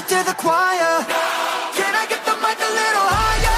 to the choir. Can I get the mic a little higher?